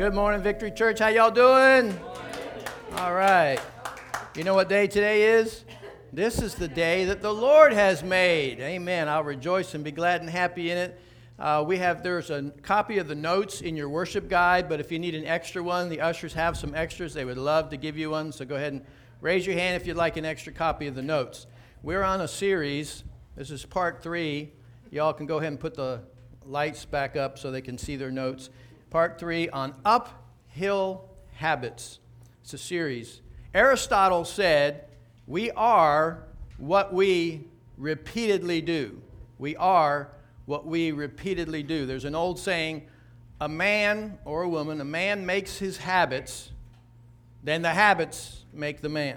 Good morning, Victory Church. How y'all doing? All right. You know what day today is? This is the day that the Lord has made. Amen. I'll rejoice and be glad and happy in it. There's a copy of the notes in your worship guide, but if you need an extra one, the ushers have some extras. They would love to give you one, so go ahead and raise your hand if you'd like an extra copy of the notes. We're on a series. This is part 3. Y'all can go ahead and put the lights back up so they can see their notes. Part 3 on uphill habits. It's a series. Aristotle said, we are what we repeatedly do. We are what we repeatedly do. There's an old saying, a man makes his habits, then the habits make the man.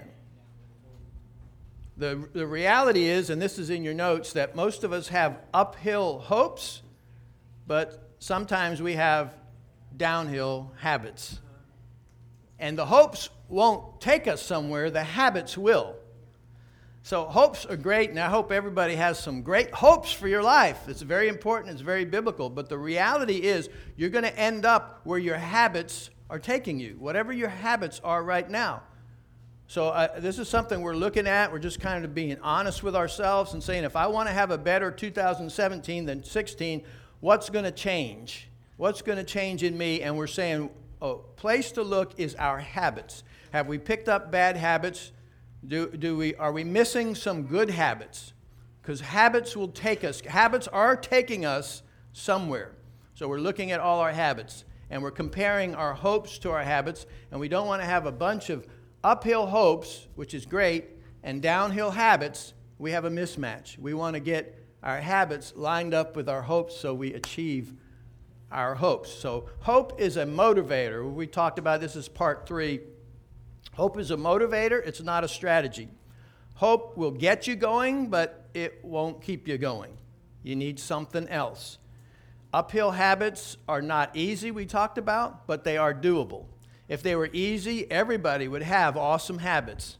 The reality is, and this is in your notes, that most of us have uphill hopes, but sometimes we have downhill habits. And the hopes won't take us somewhere, the habits will. So hopes are great, and I hope everybody has some great hopes for your life. It's very important, it's very biblical, but the reality is you're going to end up where your habits are taking you, whatever your habits are right now. So this is something we're looking at. We're just kind of being honest with ourselves and saying, if I want to have a better 2017 than 16, what's going to change? What's going to change in me? And we're saying, a place to look is our habits. Have we picked up bad habits? Are we missing some good habits? Because habits will take us. Habits are taking us somewhere. So we're looking at all our habits, and we're comparing our hopes to our habits, and we don't want to have a bunch of uphill hopes, which is great, and downhill habits. We have a mismatch. We want to get our habits lined up with our hopes so we achieve our hopes. So hope is a motivator. We talked about this as part 3. Hope is a motivator. It's not a strategy. Hope will get you going, but it won't keep you going. You need something else. Uphill habits are not easy, we talked about, but they are doable. If they were easy, everybody would have awesome habits.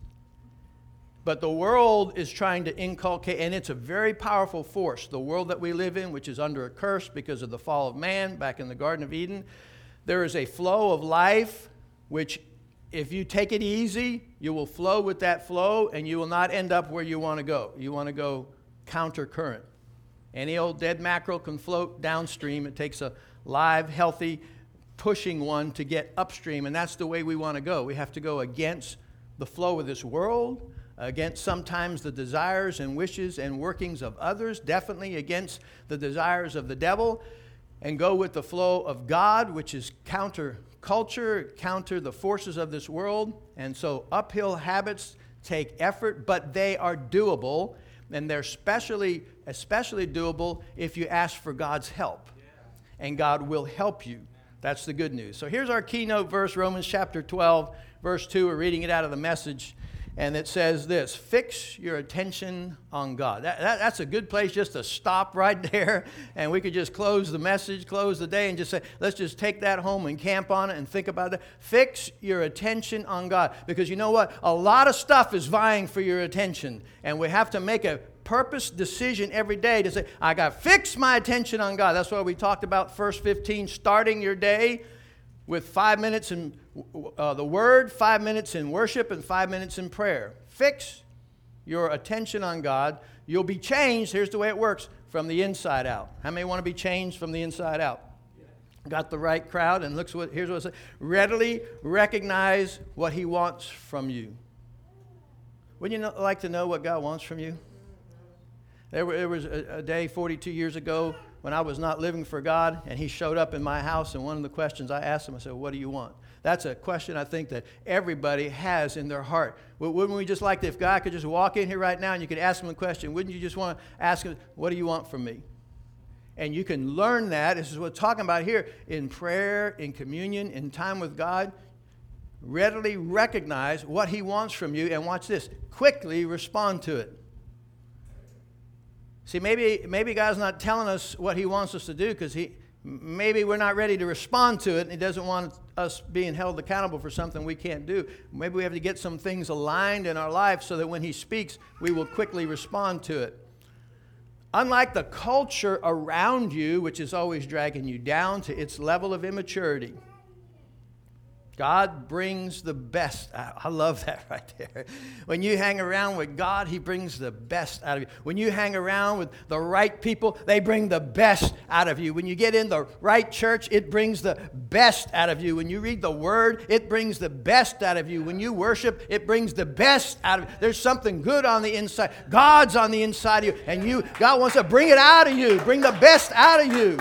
But the world is trying to inculcate, and it's a very powerful force. The world that we live in, which is under a curse because of the fall of man back in the Garden of Eden, there is a flow of life which, if you take it easy, you will flow with that flow, and you will not end up where you want to go. You want to go counter current. Any old dead mackerel can float downstream. It takes a live, healthy, pushing one to get upstream, and that's the way we want to go. We have to go against the flow of this world, against sometimes the desires and wishes and workings of others, definitely against the desires of the devil, and go with the flow of God, which is counter culture, counter the forces of this world. And so uphill habits take effort, but they are doable, and they're especially doable if you ask for God's help, and God will help you. That's the good news. So here's our keynote verse, Romans chapter 12, verse 2. We're reading it out of the Message. And it says this, fix your attention on God. That's a good place just to stop right there. And we could just close the message, close the day, and just say, let's just take that home and camp on it and think about that. Fix your attention on God. Because you know what? A lot of stuff is vying for your attention. And we have to make a purpose decision every day to say, I got to fix my attention on God. That's why we talked about verse 15, starting your day with 5 minutes in the Word, 5 minutes in worship, and 5 minutes in prayer. Fix your attention on God. You'll be changed. Here's the way it works, from the inside out. How many want to be changed from the inside out? Got the right crowd, and here's what it says. Readily recognize what He wants from you. Wouldn't you like to know what God wants from you? There was a day 42 years ago when I was not living for God, and He showed up in my house, and one of the questions I asked Him, I said, what do you want? That's a question I think that everybody has in their heart. Wouldn't we just like to, if God could just walk in here right now and you could ask Him a question, wouldn't you just want to ask Him, what do you want from me? And you can learn that. This is what we're talking about here in prayer, in communion, in time with God. Readily recognize what He wants from you, and watch this, quickly respond to it. See, maybe God's not telling us what He wants us to do because maybe we're not ready to respond to it, and He doesn't want us being held accountable for something we can't do. Maybe we have to get some things aligned in our life so that when He speaks, we will quickly respond to it. Unlike the culture around you, which is always dragging you down to its level of immaturity, God brings the best out. I love that right there. When you hang around with God, He brings the best out of you. When you hang around with the right people, they bring the best out of you. When you get in the right church, it brings the best out of you. When you read the Word, it brings the best out of you. When you worship, it brings the best out of you. There's something good on the inside. God's on the inside of you, and God wants to bring it out of you, bring the best out of you.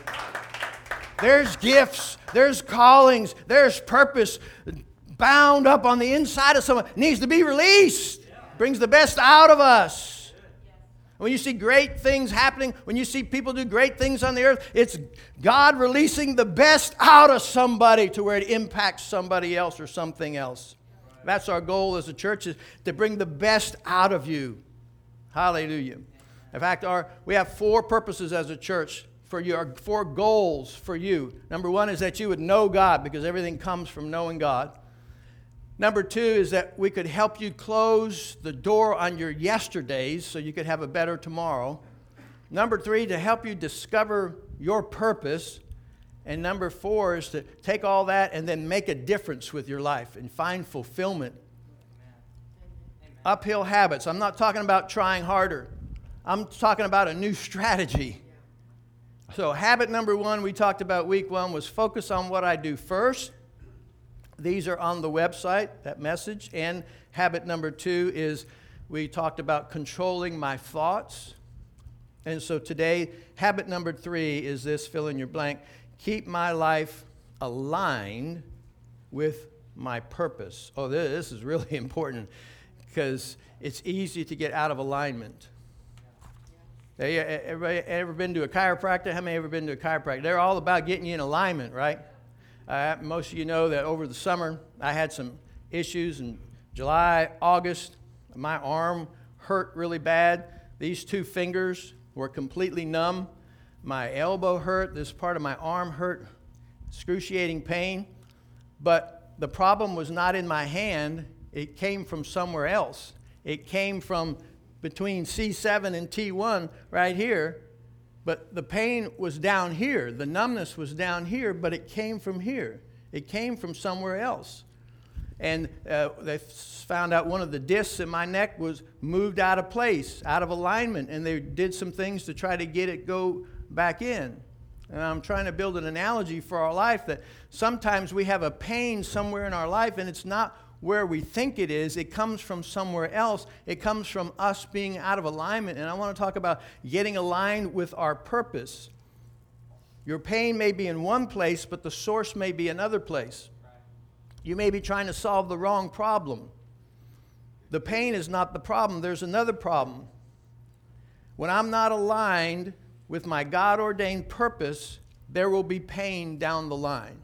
There's gifts, there's callings, there's purpose bound up on the inside of someone. It needs to be released. Brings the best out of us. When you see great things happening, when you see people do great things on the earth, it's God releasing the best out of somebody to where it impacts somebody else or something else. That's our goal as a church, is to bring the best out of you. Hallelujah. In fact, we have 4 purposes as a church for you, 4 goals for you. Number 1 is that you would know God, because everything comes from knowing God. Number 2 is that we could help you close the door on your yesterdays so you could have a better tomorrow. Number 3, to help you discover your purpose. And number 4 is to take all that and then make a difference with your life and find fulfillment. Amen. Uphill habits. I'm not talking about trying harder. I'm talking about a new strategy. So habit number 1 we talked about week 1 was focus on what I do first. These are on the website, that message. And habit number 2 is we talked about controlling my thoughts. And so today, habit number 3 is this, fill in your blank. Keep my life aligned with my purpose. Oh, this is really important because it's easy to get out of alignment. Everybody ever been to a chiropractor? How many ever been to a chiropractor? They're all about getting you in alignment, right? Most of you know that over the summer, I had some issues in July, August. My arm hurt really bad. These 2 fingers were completely numb. My elbow hurt. This part of my arm hurt. Excruciating pain. But the problem was not in my hand. It came from somewhere else. It came from between C7 and T1 right here, but the pain was down here. The numbness was down here, but it came from here. It came from somewhere else. And they found out one of the discs in my neck was moved out of place, out of alignment, and they did some things to try to get it go back in. And I'm trying to build an analogy for our life that sometimes we have a pain somewhere in our life, and it's not where we think it is. It comes from somewhere else. It comes from us being out of alignment. And I want to talk about getting aligned with our purpose. Your pain may be in one place, but the source may be another place. You may be trying to solve the wrong problem. The pain is not the problem. There's another problem. When I'm not aligned with my God-ordained purpose, there will be pain down the line.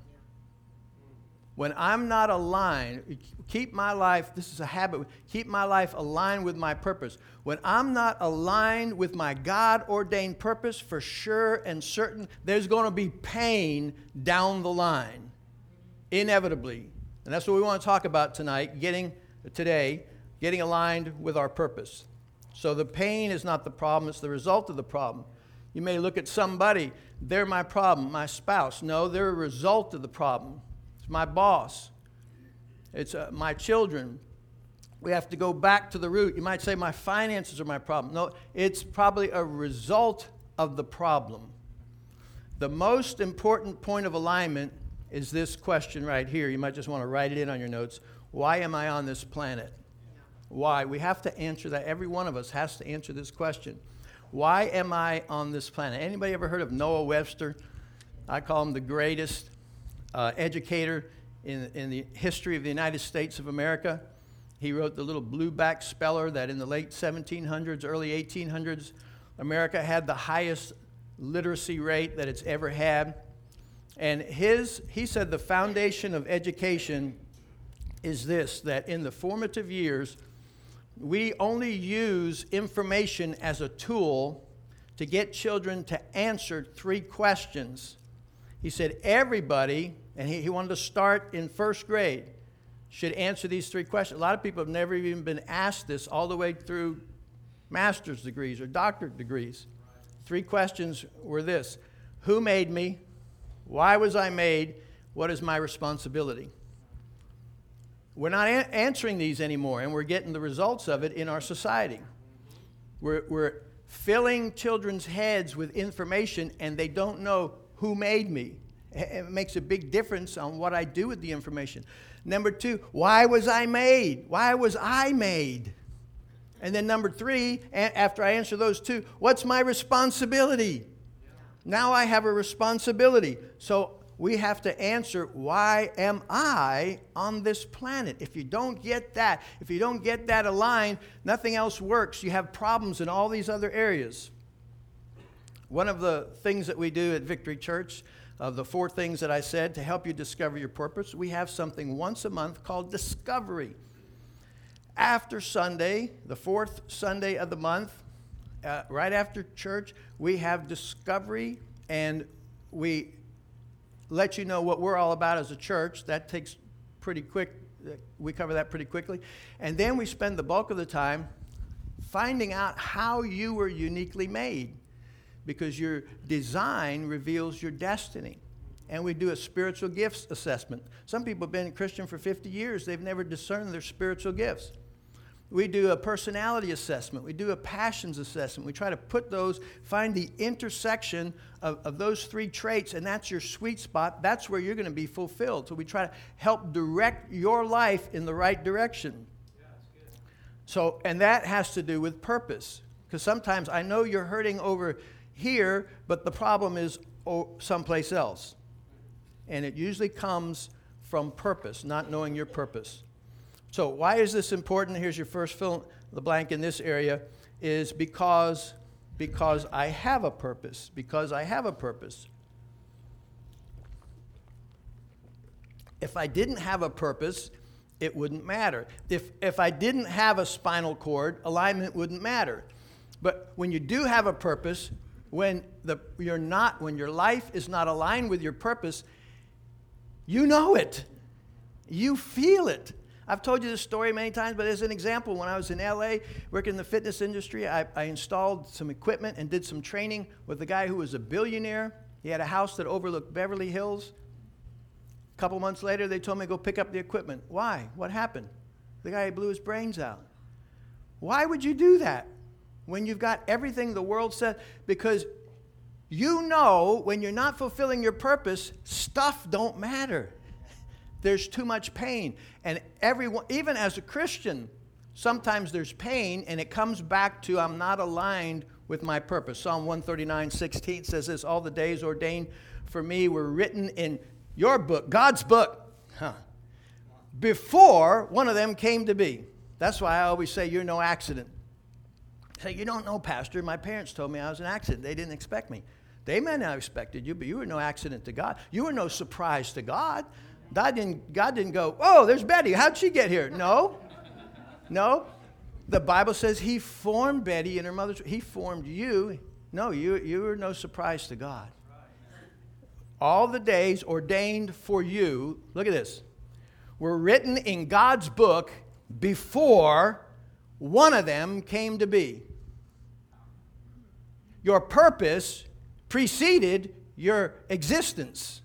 When I'm not aligned, keep my life, this is a habit, keep my life aligned with my purpose. When I'm not aligned with my God-ordained purpose, for sure and certain, there's going to be pain down the line, inevitably. And that's what we want to talk about tonight, getting aligned with our purpose. So the pain is not the problem, it's the result of the problem. You may look at somebody, they're my problem, my spouse. No, they're a result of the problem. It's my boss. It's my children. We have to go back to the root. You might say my finances are my problem. No, it's probably a result of the problem. The most important point of alignment is this question right here. You might just want to write it in on your notes. Why am I on this planet? Why? We have to answer that. Every one of us has to answer this question. Why am I on this planet? Anybody ever heard of Noah Webster? I call him the greatest educator in the history of the United States of America. He wrote the little blueback speller that in the late 1700s, early 1800s, America had the highest literacy rate that it's ever had. And he said the foundation of education is this, that in the formative years, we only use information as a tool to get children to answer 3 questions. He said everybody, and he wanted to start in first grade, should answer these 3 questions. A lot of people have never even been asked this all the way through master's degrees or doctorate degrees. 3 questions were this: who made me? Why was I made? What is my responsibility? We're not answering these anymore, and we're getting the results of it in our society. We're filling children's heads with information, and they don't know who made me. It makes a big difference on what I do with the information. Number 2, why was I made? Why was I made? And then number 3, after I answer those 2, what's my responsibility? Now I have a responsibility. So we have to answer, why am I on this planet? If you don't get that aligned, nothing else works. You have problems in all these other areas. One of the things that we do at Victory Church, of the 4 things that I said to help you discover your purpose, we have something once a month called Discovery. After Sunday, the 4th Sunday of the month, right after church, we have Discovery, and we let you know what we're all about as a church. That takes pretty quick. We cover that pretty quickly. And then we spend the bulk of the time finding out how you were uniquely made, because your design reveals your destiny. And we do a spiritual gifts assessment. Some people have been a Christian for 50 years. They've never discerned their spiritual gifts. We do a personality assessment. We do a passions assessment. We try to find the intersection of those 3 traits, and that's your sweet spot. That's where you're going to be fulfilled. So we try to help direct your life in the right direction. Yeah, that's good. So, and that has to do with purpose. Because sometimes I know you're hurting over here, but the problem is someplace else. And it usually comes from purpose, not knowing your purpose. So why is this important? Here's your first fill in the blank in this area, is because I have a purpose. Because I have a purpose. If I didn't have a purpose, it wouldn't matter. If I didn't have a spinal cord, alignment wouldn't matter. But when you do have a purpose, when your life is not aligned with your purpose, you know it. You feel it. I've told you this story many times, but as an example, when I was in L.A. working in the fitness industry, I installed some equipment and did some training with a guy who was a billionaire. He had a house that overlooked Beverly Hills. A couple months later, they told me to go pick up the equipment. Why? What happened? The guy blew his brains out. Why would you do that when you've got everything the world said? Because you know when you're not fulfilling your purpose, stuff don't matter. There's too much pain. And everyone, even as a Christian, sometimes there's pain, and it comes back to I'm not aligned with my purpose. Psalm 139:16 says this, all the days ordained for me were written in your book, God's book, before one of them came to be. That's why I always say you're no accident. I say, you don't know, Pastor. My parents told me I was an accident. They didn't expect me. They may not have expected you, but you were no accident to God. You were no surprise to God. God didn't go, oh, there's Betty. How'd she get here? No. The Bible says he formed Betty in her mother's. He formed you. No, you were no surprise to God. All the days ordained for you, look at this, were written in God's book before one of them came to be. Your purpose preceded your existence.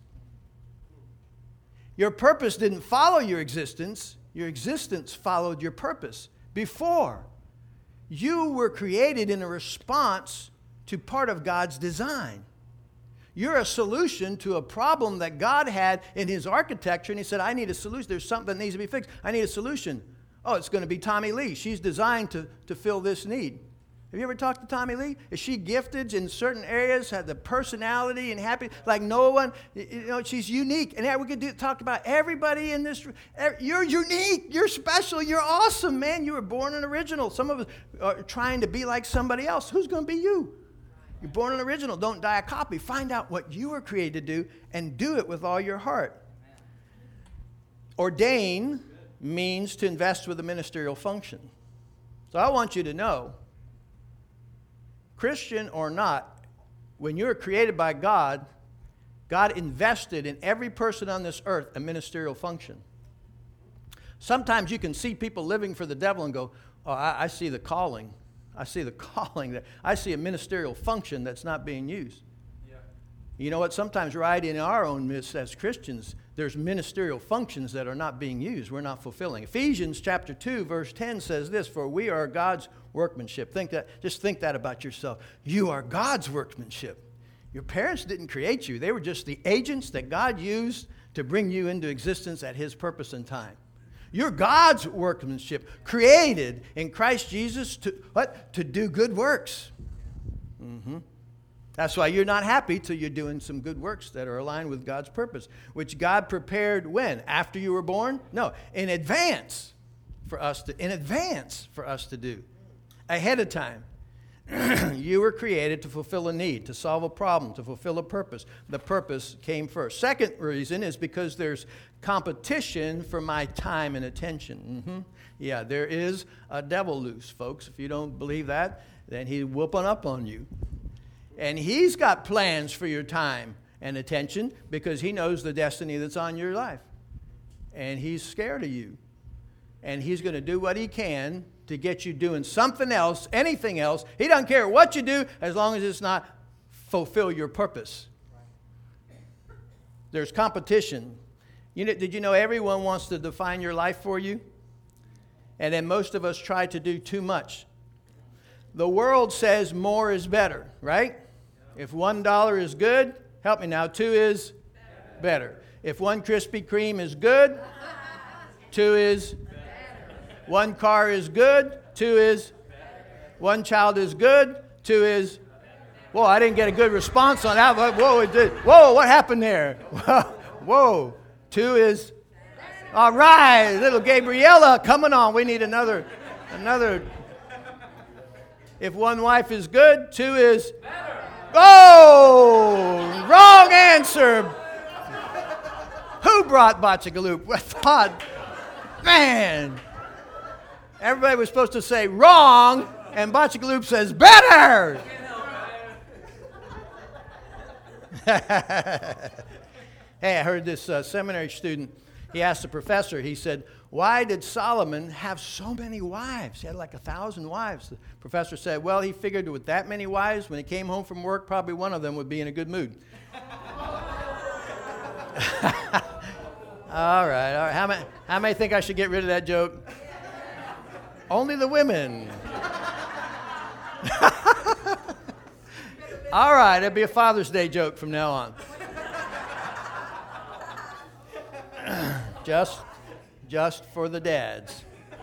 Your purpose didn't follow your existence followed your purpose. Before, you were created in a response to part of God's design. You're a solution to a problem that God had in his architecture, and he said, I need a solution. There's something that needs to be fixed. I need a solution. Oh, it's going to be Tommy Lee. She's designed to fill this need. Have you ever talked to Tommy Lee? Is she gifted in certain areas, had the personality and happy, like no one? You know, she's unique. And we could talk about everybody in this. You're unique. You're special. You're awesome, man. You were born an original. Some of us are trying to be like somebody else. Who's going to be you? You're born an original. Don't die a copy. Find out what you were created to do and do it with all your heart. Ordain means to invest with a ministerial function. So I want you to know, Christian or not, when you're created by God, God invested in every person on this earth a ministerial function. Sometimes you can see people living for the devil and go, oh, I see the calling. I see the calling. I see a ministerial function that's not being used. Yeah. You know what? Sometimes right in our own midst as Christians, there's ministerial functions that are not being used. We're not fulfilling. Ephesians chapter 2, verse 10 says this, for we are God's workmanship. Just think that about yourself. You are God's workmanship. Your parents didn't create you. They were just the agents that God used to bring you into existence at His purpose and time. You're God's workmanship, created in Christ Jesus to what? To do good works. That's why you're not happy till you're doing some good works that are aligned with God's purpose, which God prepared when? After you were born? No, in advance for us to do. Ahead of time. You were created to fulfill a need, to solve a problem, to fulfill a purpose. The purpose came first. Second reason is because there's competition for my time and attention. Yeah, there is a devil loose, folks. If you don't believe that, then he's whooping up on you. And he's got plans for your time and attention because he knows the destiny that's on your life. And he's scared of you. And he's going to do what he can to get you doing something else, anything else. He doesn't care what you do as long as it's not fulfill your purpose. There's competition. Did you know everyone wants to define your life for you? And then most of us try to do too much. The world says more is better, right? If $1 is good, help me now, 2 is better. If 1 Krispy Kreme is good, 2 is better. 1 car is good, 2 is better. 1 child is good, 2 is better. Whoa, I didn't get a good response on that. Whoa, what happened there? Whoa, 2 is better. All right, little Gabriella, coming on. We need another. If 1 wife is good, 2 is better. Oh, wrong answer. Who brought Bachagaloop? I thought, man, everybody was supposed to say wrong, and Bachagaloop says better. Hey, I heard this seminary student, he asked the professor, he said, why did Solomon have so many wives? He had like 1,000 wives. The professor said, well, he figured with that many wives, when he came home from work, probably one of them would be in a good mood. All right. How many think I should get rid of that joke? Only the women. All right, it'll be a Father's Day joke from now on. Just for the dads.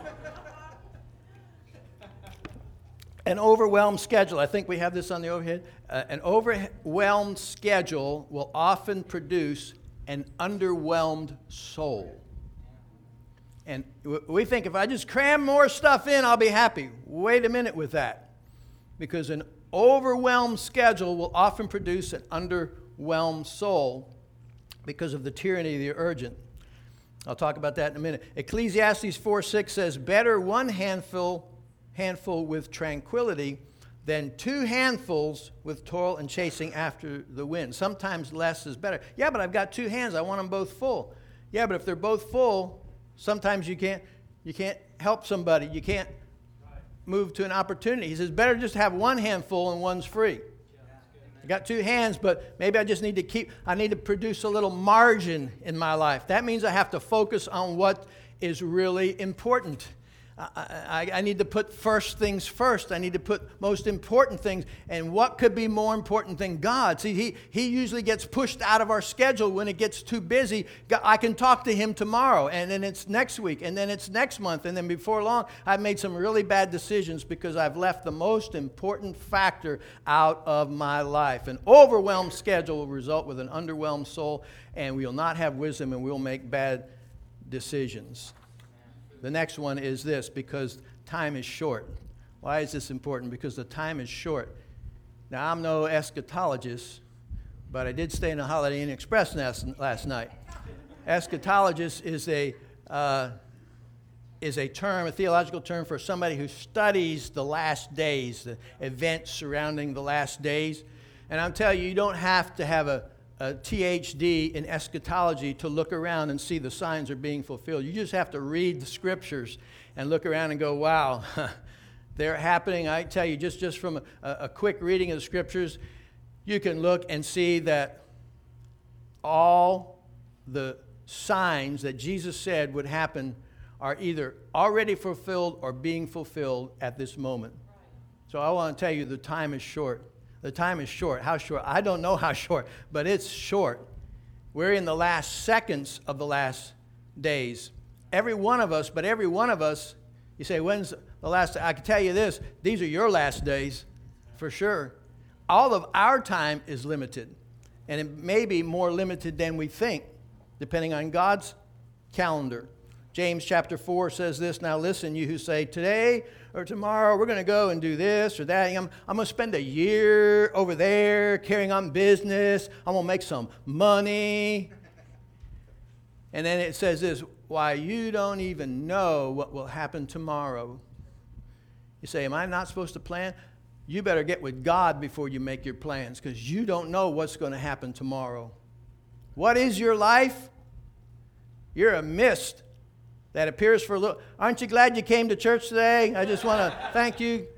An overwhelmed schedule. I think we have this on the overhead. An overwhelmed schedule will often produce an underwhelmed soul. And we think if I just cram more stuff in, I'll be happy. Wait a minute with that. Because an overwhelmed schedule will often produce an underwhelmed soul because of the tyranny of the urgent. I'll talk about that in a minute. Ecclesiastes 4:6 says, better 1 handful with tranquility than 2 handfuls with toil and chasing after the wind. Sometimes less is better. Yeah, but I've got 2 hands. I want them both full. Yeah, but if they're both full, sometimes you can't help somebody. You can't move to an opportunity. He says, better just have 1 handful and one's free. I got 2 hands, but maybe I just need to produce a little margin in my life. That means I have to focus on what is really important. I need to put first things first. I need to put most important things. And what could be more important than God? See, he usually gets pushed out of our schedule when it gets too busy. I can talk to him tomorrow, and then it's next week, and then it's next month, and then before long, I've made some really bad decisions because I've left the most important factor out of my life. An overwhelmed schedule will result with an underwhelmed soul, and we will not have wisdom, and we'll make bad decisions. The next one is this, because time is short. Why is this important? Because the time is short. Now, I'm no eschatologist, but I did stay in a Holiday Inn Express last night. Eschatologist is a term, a theological term for somebody who studies the last days, the events surrounding the last days. And I'm telling you, you don't have to have a THD in eschatology to look around and see the signs are being fulfilled. You just have to read the scriptures and look around and go, wow, they're happening. I tell you, just from a quick reading of the scriptures, you can look and see that all the signs that Jesus said would happen are either already fulfilled or being fulfilled at this moment. So I want to tell you the time is short. The time is short. How short? I don't know how short, but it's short. We're in the last seconds of the last days. Every one of us, you say, when's the last day? I can tell you this, these are your last days for sure. All of our time is limited, and it may be more limited than we think, depending on God's calendar. James chapter 4 says this, now listen, you who say, today or tomorrow we're going to go and do this or that. I'm going to spend a year over there carrying on business. I'm going to make some money. And then it says this, why, you don't even know what will happen tomorrow. You say, am I not supposed to plan? You better get with God before you make your plans, because you don't know what's going to happen tomorrow. What is your life? You're a mist that appears for a little. Aren't you glad you came to church today? I just want to thank you.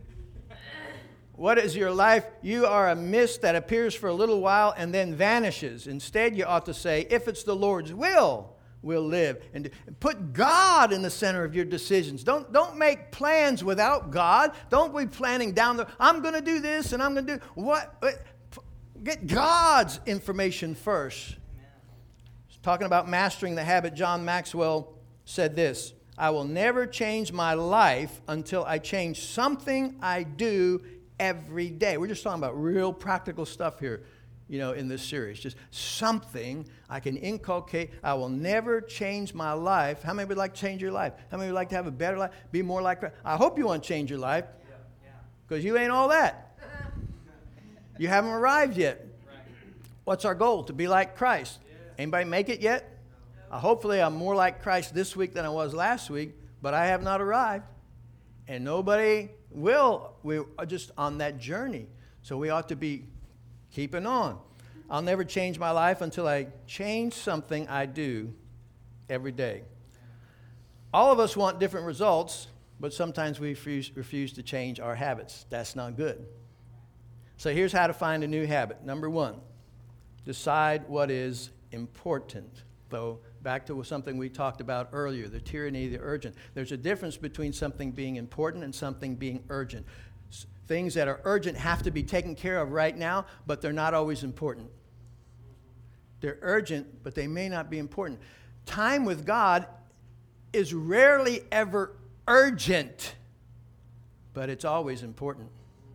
What is your life? You are a mist that appears for a little while and then vanishes. Instead, you ought to say, if it's the Lord's will, we'll live. And put God in the center of your decisions. Don't make plans without God. Don't be planning down the, I'm going to do this and I'm going to do what. Get God's information first. Talking about mastering the habit, John Maxwell said this, I will never change my life until I change something I do every day. We're just talking about real practical stuff here, in this series. Just something I can inculcate. I will never change my life. How many would like to change your life? How many would like to have a better life? Be more like Christ? I hope you want to change your life, because you ain't all that. You haven't arrived yet. What's our goal? To be like Christ. Anybody make it yet? Hopefully I'm more like Christ this week than I was last week, but I have not arrived. And nobody will. We're just on that journey. So we ought to be keeping on. I'll never change my life until I change something I do every day. All of us want different results, but sometimes we refuse to change our habits. That's not good. So here's how to find a new habit. Number 1, decide what is important. So back to something we talked about earlier, the tyranny of the urgent. There's a difference between something being important and something being urgent. Things that are urgent have to be taken care of right now, but they're not always important. They're urgent, but they may not be important. Time with God is rarely ever urgent, but it's always important.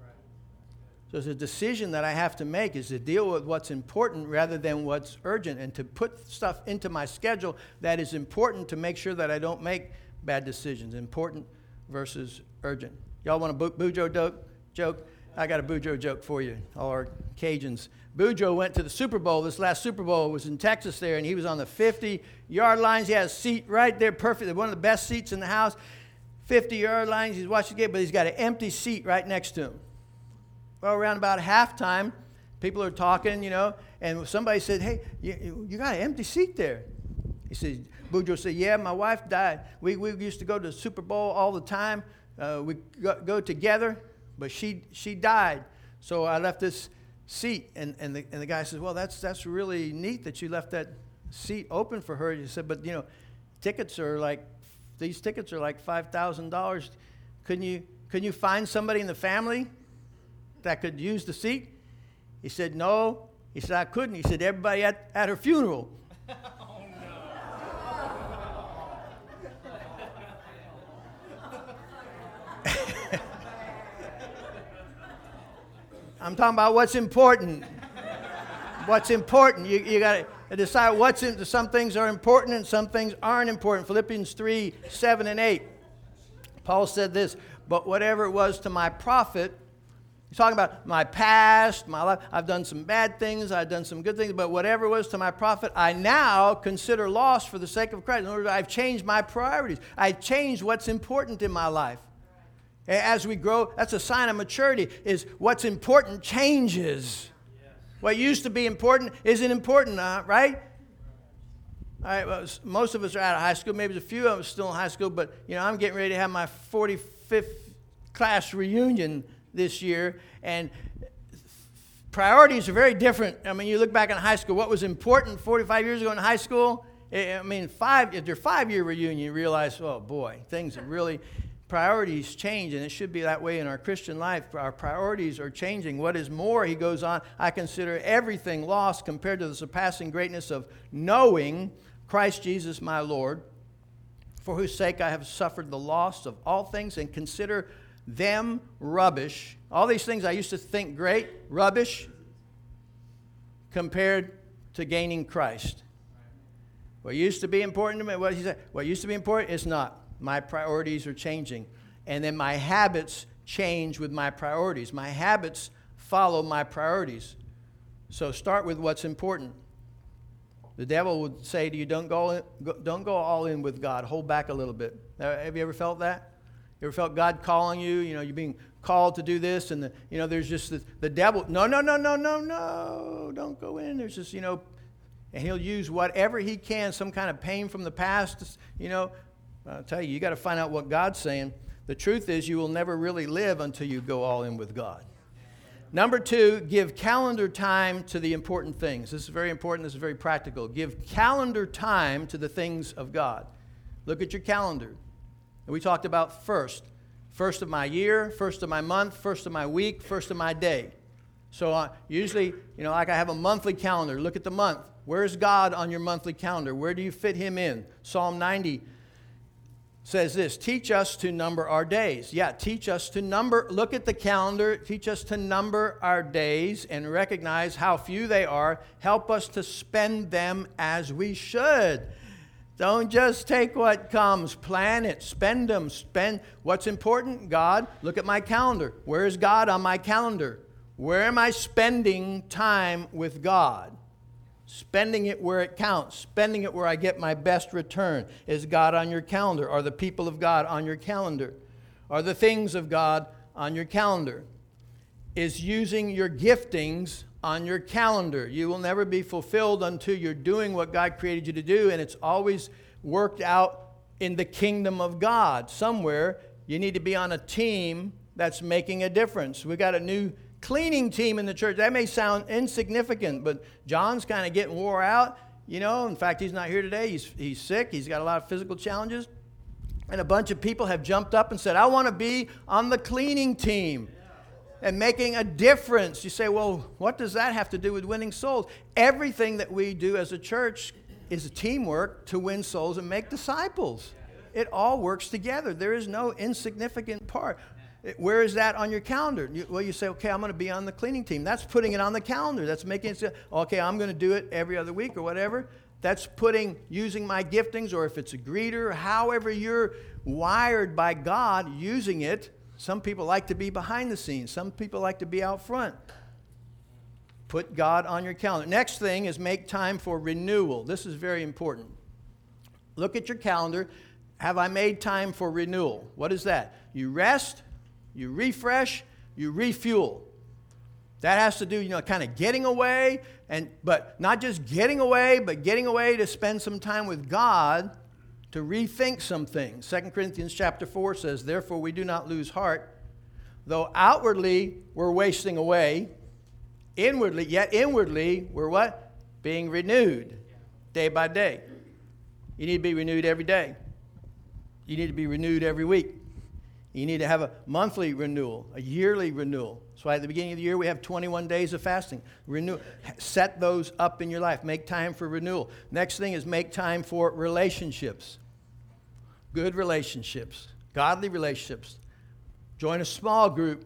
So it's a decision that I have to make is to deal with what's important rather than what's urgent, and to put stuff into my schedule that is important to make sure that I don't make bad decisions. Important versus urgent. Y'all want a Bujo joke? I got a Bujo joke for you, all our Cajuns. Bujo went to the Super Bowl. This last Super Bowl was in Texas there, and he was on the 50-yard lines. He had a seat right there, perfect. One of the best seats in the house. 50-yard lines. He's watching the game, but he's got an empty seat right next to him. Well, around about halftime, people are talking, and somebody said, hey, you got an empty seat there. He said, Bujo said, yeah, my wife died. We used to go to the Super Bowl all the time. We go together, but she died. So I left this seat, and the guy says, well, that's really neat that you left that seat open for her. He said, but, tickets are like $5,000. Couldn't you find somebody in the family that could use the seat? He said, no. He said, I couldn't. He said, everybody at her funeral. Oh, no. I'm talking about what's important. What's important. You got to decide some things are important and some things aren't important. Philippians 3, 7 and 8. Paul said this, but whatever it was to my profit. He's talking about my past, my life. I've done some bad things. I've done some good things. But whatever was to my profit, I now consider loss for the sake of Christ. In other words, I've changed my priorities. I've changed what's important in my life. As we grow, that's a sign of maturity, is what's important changes. Yes. What used to be important isn't important, right? All right, well, most of us are out of high school. Maybe there's a few of us still in high school. But, I'm getting ready to have my 45th class reunion this year, and priorities are very different. I mean, you look back in high school, what was important 45 years ago in high school? I mean, at your 5-year reunion, you realize, oh boy, things have really, priorities change, and it should be that way in our Christian life. Our priorities are changing. What is more, he goes on, I consider everything lost compared to the surpassing greatness of knowing Christ Jesus my Lord, for whose sake I have suffered the loss of all things and consider them rubbish. All these things I used to think great, rubbish, compared to gaining Christ. What used to be important to me, what used to be important is not. My priorities are changing. And then my habits change with my priorities. My habits follow my priorities. So start with what's important. The devil would say to you, don't go all in with God. Hold back a little bit. Have you ever felt that? You ever felt God calling you? You know, you're being called to do this, and there's just the devil. No, don't go in. There's just, and he'll use whatever he can, some kind of pain from the past. I'll tell you got to find out what God's saying. The truth is, you will never really live until you go all in with God. Number 2, give calendar time to the important things. This is very important. This is very practical. Give calendar time to the things of God. Look at your calendar. And we talked about first of my year, first of my month, first of my week, first of my day. So usually, like I have a monthly calendar. Look at the month. Where's God on your monthly calendar? Where do you fit him in? Psalm 90 says this, teach us to number our days. Yeah, teach us to number. Look at the calendar. Teach us to number our days and recognize how few they are. Help us to spend them as we should. Don't just take what comes. Plan it. Spend them. Spend what's important. God, look at my calendar. Where is God on my calendar? Where am I spending time with God? Spending it where it counts. Spending it where I get my best return. Is God on your calendar? Are the people of God on your calendar? Are the things of God on your calendar? Is using your giftings on your calendar. You will never be fulfilled until you're doing what God created you to do, and it's always worked out in the kingdom of God. Somewhere, you need to be on a team that's making a difference. We got a new cleaning team in the church. That may sound insignificant, but John's kind of getting wore out. In fact, he's not here today. He's sick. He's got a lot of physical challenges. And a bunch of people have jumped up and said, I want to be on the cleaning team and making a difference. You say, well, what does that have to do with winning souls? Everything that we do as a church is a teamwork to win souls and make disciples. It all works together. There is no insignificant part. Where is that on your calendar? You say, okay, I'm going to be on the cleaning team. That's putting it on the calendar. That's making it, okay, I'm going to do it every other week or whatever. That's using my giftings, or if it's a greeter, however you're wired by God, using it. Some people like to be behind the scenes. Some people like to be out front. Put God on your calendar. Next thing is make time for renewal. This is very important. Look at your calendar. Have I made time for renewal? What is that? You rest, you refresh, you refuel. That has to do, kind of getting away, but not just getting away, but getting away to spend some time with God, to rethink some things. 2 Corinthians chapter 4 says, therefore we do not lose heart, though outwardly we're wasting away, inwardly we're what? Being renewed day by day. You need to be renewed every day. You need to be renewed every week. You need to have a monthly renewal, a yearly renewal. That's why at the beginning of the year we have 21 days of fasting. Set those up in your life. Make time for renewal. Next thing is make time for relationships. Good relationships, godly relationships. Join a small group.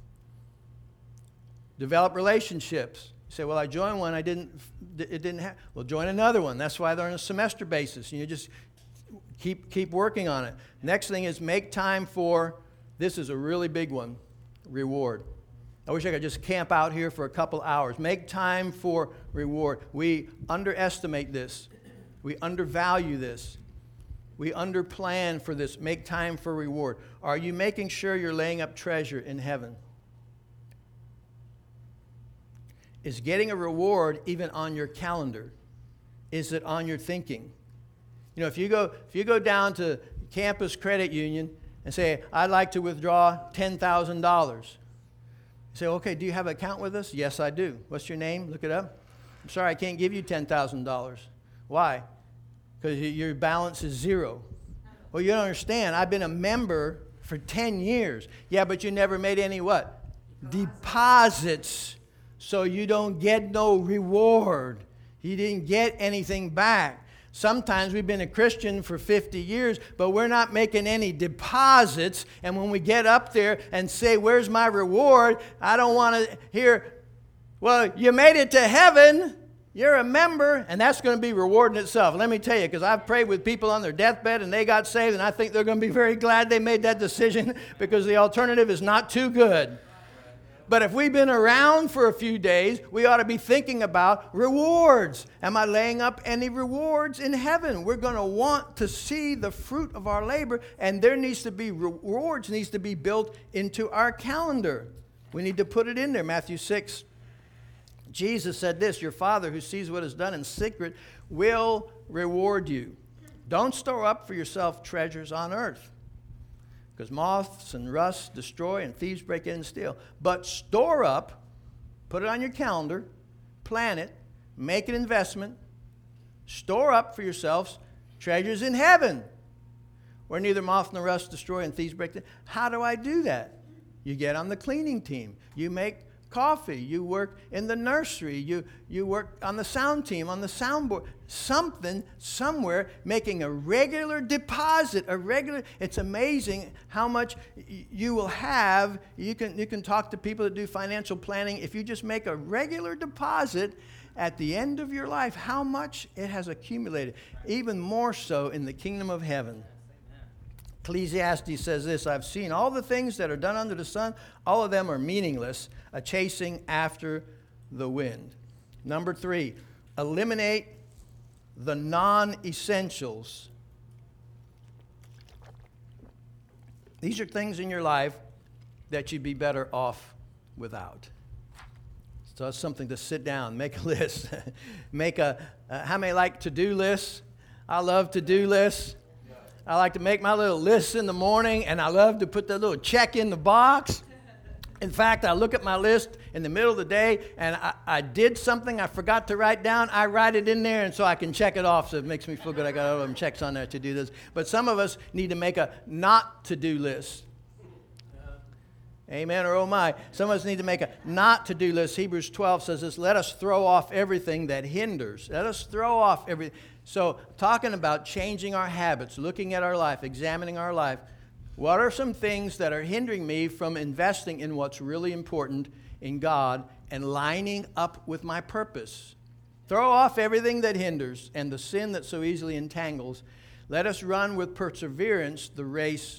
Develop relationships. You say, well, I joined one, it didn't happen. Well, join another one. That's why they're on a semester basis. You just keep working on it. Next thing is make time for, this is a really big one, reward. I wish I could just camp out here for a couple hours. Make time for reward. We underestimate this. We undervalue this. We underplan for this. Make time for reward. Are you making sure you're laying up treasure in heaven? Is getting a reward even on your calendar? Is it on your thinking? If you go down to Campus Credit Union and say, I'd like to withdraw $10,000. say, okay, do you have an account with us? Yes, I do. What's your name? Look it up. I'm sorry, I can't give you $10,000. Why? Because your balance is zero. Well, you don't understand. I've been a member for 10 years. Yeah, but you never made any what? Deposits. So you don't get no reward. You didn't get anything back. Sometimes we've been a Christian for 50 years, but we're not making any deposits. And when we get up there and say, where's my reward? I don't want to hear, well, you made it to heaven. You're a member, and that's going to be reward in itself. Let me tell you, because I've prayed with people on their deathbed, and they got saved, and I think they're going to be very glad they made that decision because the alternative is not too good. But if we've been around for a few days, we ought to be thinking about rewards. Am I laying up any rewards in heaven? We're going to want to see the fruit of our labor, and there needs to be rewards, needs to be built into our calendar. We need to put it in there. Matthew 6, Jesus said this, your Father who sees what is done in secret will reward you. Don't store up for yourself treasures on earth, because moths and rust destroy and thieves break in and steal. But store up, put it on your calendar, plan it, make an investment, store up for yourselves treasures in heaven, where neither moth nor rust destroy and thieves break in. How do I do that? You get on the cleaning team. You make coffee. You work in the nursery. You work on the sound team, on the soundboard. Something, somewhere, making a regular deposit, it's amazing how much you will have. You can talk to people that do financial planning. If you just make a regular deposit at the end of your life, how much it has accumulated. Even more so in the kingdom of heaven. Ecclesiastes says this, I've seen all the things that are done under the sun, all of them are meaningless, a chasing after the wind. Number 3, eliminate the non-essentials. These are things in your life that you'd be better off without. So it's something to sit down, make a list. How many like to-do lists? I love to-do lists. I like to make my little lists in the morning, and I love to put that little check in the box. In fact, I look at my list in the middle of the day, and I did something I forgot to write down. I write it in there, and so I can check it off, so it makes me feel good. I got all of them checks on there to do this. But some of us need to make a not-to-do list. Amen or oh my. Some of us need to make a not-to-do list. Hebrews 12 says this, let us throw off everything that hinders. Let us throw off everything. So talking about changing our habits, looking at our life, examining our life, what are some things that are hindering me from investing in what's really important in God and lining up with my purpose? Throw off everything that hinders and the sin that so easily entangles. Let us run with perseverance the race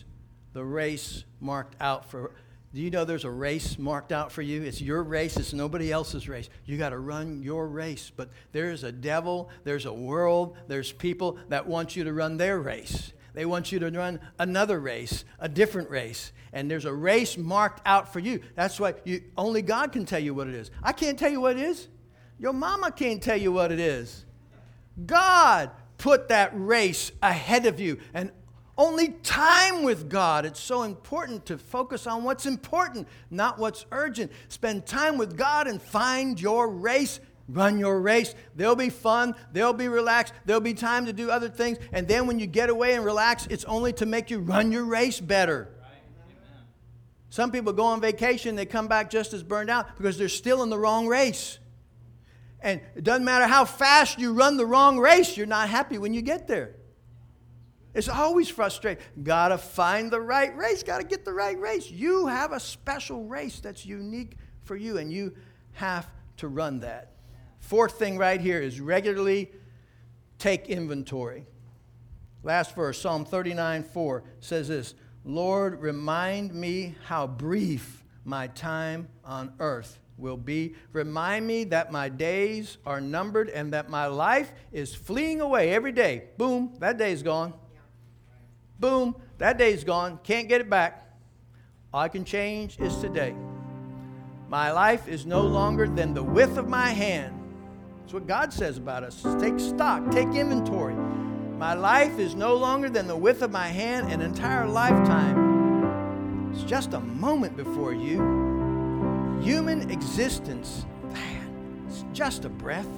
marked out for. Do you know there's a race marked out for you? It's your race. It's nobody else's race. You got to run your race. But there's a devil, there's a world, there's people that want you to run their race. They want you to run another race, a different race. And there's a race marked out for you. That's why only God can tell you what it is. I can't tell you what it is. Your mama can't tell you what it is. God put that race ahead of you. And only time with God. It's so important to focus on what's important, not what's urgent. Spend time with God and find your race. Run your race. There'll be fun. There'll be relaxed. There'll be time to do other things. And then when you get away and relax, it's only to make you run your race better. Right. Some people go on vacation, they come back just as burned out because they're still in the wrong race. And it doesn't matter how fast you run the wrong race, you're not happy when you get there. It's always frustrating. Got to find the right race. Got to get the right race. You have a special race that's unique for you, and you have to run that. Fourth thing right here is regularly take inventory. Last verse, Psalm 39:4 says this, Lord, remind me how brief my time on earth will be. Remind me that my days are numbered and that my life is fleeing away every day. Boom, that day's gone. Boom, that day's gone. Can't get it back. All I can change is today. My life is no longer than the width of my hand. That's what God says about us. Take stock, take inventory. My life is no longer than the width of my hand, an entire lifetime. It's just a moment before you. human existence, man, it's just a breath.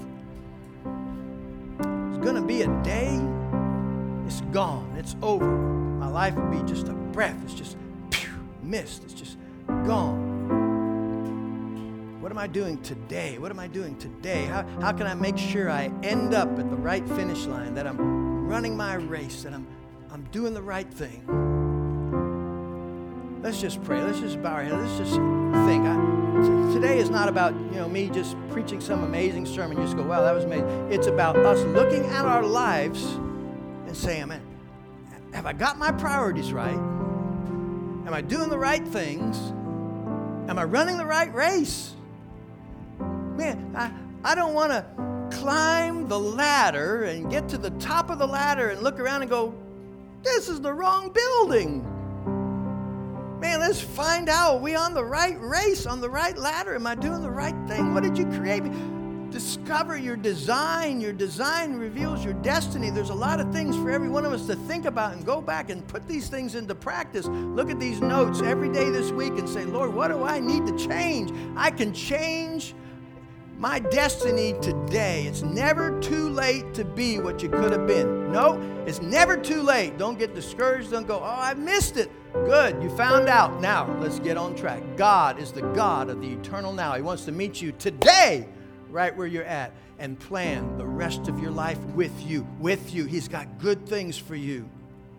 It's going to be a day. It's gone. It's over. My life will be just a breath. It's just mist. It's just gone. What am I doing today? What am I doing today? How can I make sure I end up at the right finish line, that I'm running my race, that I'm doing the right thing? Let's just pray. Let's just bow our heads. Let's just think. Today is not about me just preaching some amazing sermon. You just go, wow, that was amazing. It's about us looking at our lives and saying, man, have I got my priorities right? Am I doing the right things? Am I running the right race? Man, I don't want to climb the ladder and get to the top of the ladder and look around and go, this is the wrong building. Man, let's find out, are we on the right race, on the right ladder? Am I doing the right thing? What did you create me? Discover your design. Your design reveals your destiny. There's a lot of things for every one of us to think about and go back and put these things into practice. Look at these notes every day this week and say, Lord, what do I need to change? I can change my destiny today. It's never too late to be what you could have been. No, it's never too late. Don't get discouraged. Don't go, I missed it. Good, you found out. Now, let's get on track. God is the God of the eternal now. He wants to meet you today, right where you're at, and plan the rest of your life with you. He's got good things for you.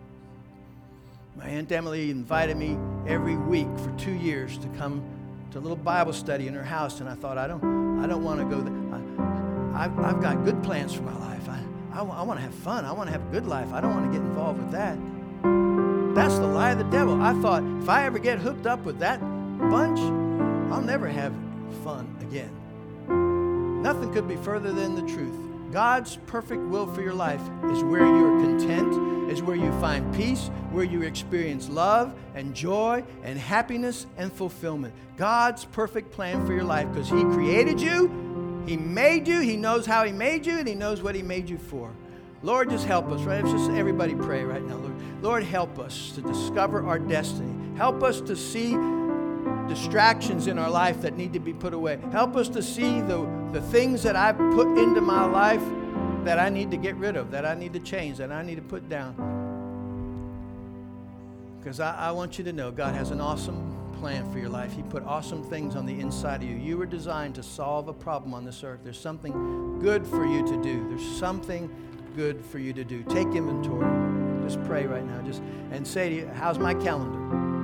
My Aunt Emily invited me every week for 2 years to come to a little Bible study in her house, and I thought, I don't want to go there. I've got good plans for my life. I want to have fun. I want to have a good life. I don't want to get involved with that. That's the lie of the devil. I thought, if I ever get hooked up with that bunch, I'll never have fun again. Nothing could be further than the truth. God's perfect will for your life is where you are content, is where you find peace, where you experience love and joy and happiness and fulfillment. God's perfect plan for your life, because He created you, He made you, He knows how He made you, and He knows what He made you for. Lord, just help us, right? Let's just everybody pray right now, Lord. Lord, help us to discover our destiny. Help us to see distractions in our life that need to be put away. Help us to see the things that I've put into my life that I need to get rid of, that I need to change, that I need to put down. Because I want you to know God has an awesome plan for your life. He put awesome things on the inside of you. You were designed to solve a problem on this earth. There's something good for you to do. There's something good for you to do. Take inventory. Just pray right now. And say to you, how's my calendar?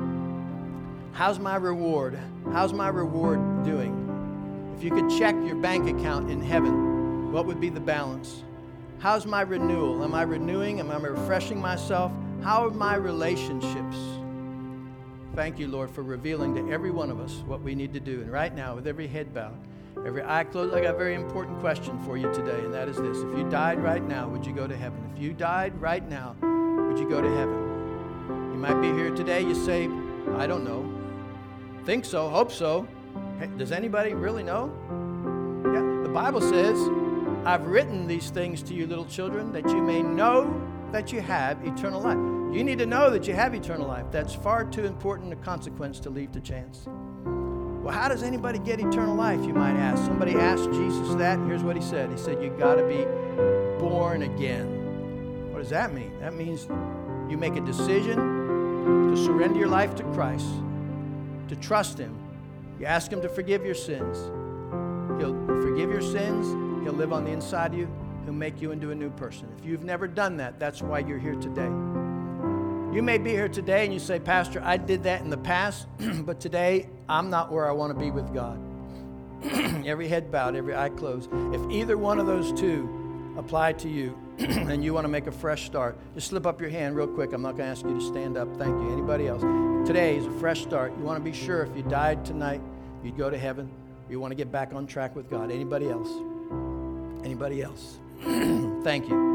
How's my reward? How's my reward doing? If you could check your bank account in heaven, what would be the balance? How's my renewal? Am I renewing? Am I refreshing myself? How are my relationships? Thank you, Lord, for revealing to every one of us what we need to do. And right now, with every head bowed, every eye closed, I got a very important question for you today, and that is this. If you died right now, would you go to heaven? If you died right now, would you go to heaven? You might be here today, you say, I don't know. Think so, hope so. Hey, does anybody really know? Yeah, the Bible says, I've written these things to you, little children, that you may know that you have eternal life. You need to know that you have eternal life. That's far too important a consequence to leave to chance. Well, how does anybody get eternal life, you might ask? Somebody asked Jesus that. Here's what He said. He said, you got to be born again. What does that mean? That means you make a decision to surrender your life to Christ, to trust Him. You ask Him to forgive your sins. He'll forgive your sins. He'll live on the inside of you. He'll make you into a new person. If you've never done that, that's why you're here today. You may be here today and you say, Pastor, I did that in the past, but today I'm not where I want to be with God. Every head bowed, every eye closed. If either one of those two apply to you and you want to make a fresh start, just slip up your hand real quick. I'm not going to ask you to stand up. Thank you. Anybody else? Today is a fresh start. You want to be sure if you died tonight, you'd go to heaven. Or you want to get back on track with God. Anybody else? Anybody else? Thank you.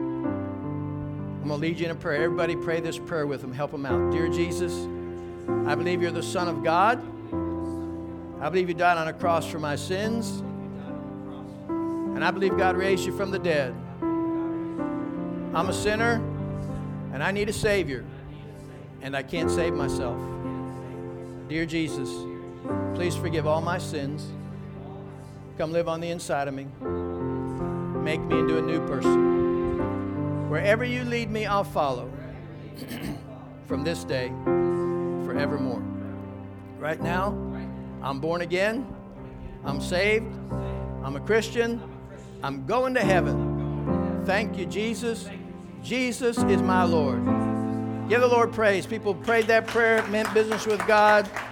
I'm going to lead you in a prayer. Everybody pray this prayer with them. Help them out. Dear Jesus, I believe you're the Son of God. I believe you died on a cross for my sins. And I believe God raised you from the dead. I'm a sinner, and I need a Savior. And I can't save myself. Dear Jesus, Please forgive all my sins. Come live on the inside of me. Make me into a new person. Wherever you lead me, I'll follow. From this day, forevermore. Right now, I'm born again. I'm saved. I'm a Christian. I'm going to heaven. Thank you, Jesus. Jesus is my Lord. Give the Lord praise. People prayed that prayer. It meant business with God.